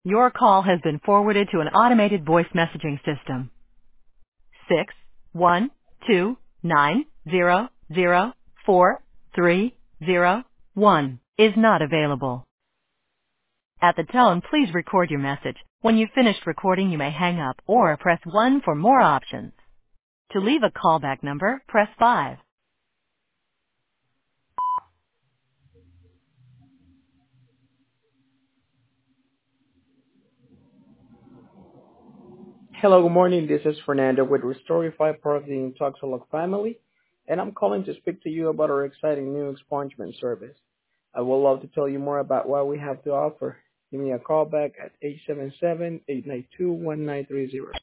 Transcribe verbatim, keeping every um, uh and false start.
Your call has been forwarded to an automated voice messaging system. Six one two nine zero zero four three zero one is not available. At the tone, please record your message. When you've finished recording, you may hang up or press one for more options. To leave a callback number, press five. Hello, good morning. This is Fernando with Restorify, part of the Intoxilog family, and I'm calling to speak to you about our exciting new expungement service. I would love to tell you more about what we have to offer. Give me a call back at eight seven seven, eight nine two, one nine three zero.